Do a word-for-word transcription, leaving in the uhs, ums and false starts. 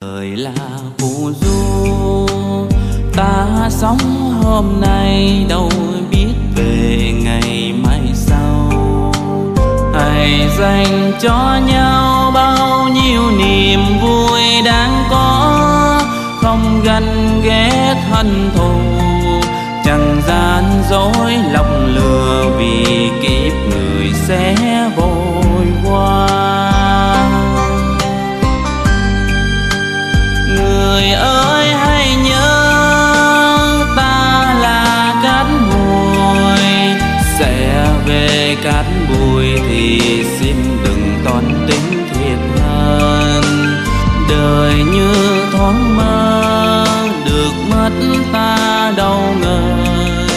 đời là phù du, ta sống hôm nay đâu biết về ngày mai sau. Hãy dành cho nhau bao nhiêu niềm vui đáng có, không ganh ghét hận thù, chẳng gian dối lòng lừa, vì kiếp người sẽ vội qua. Người ơi hãy nhớ ta là cát bụi, sẽ về cát bụi thì xin đừng toan tính thiệt hơn. Đời như thoáng mơ, được mất ta đâu ngờ,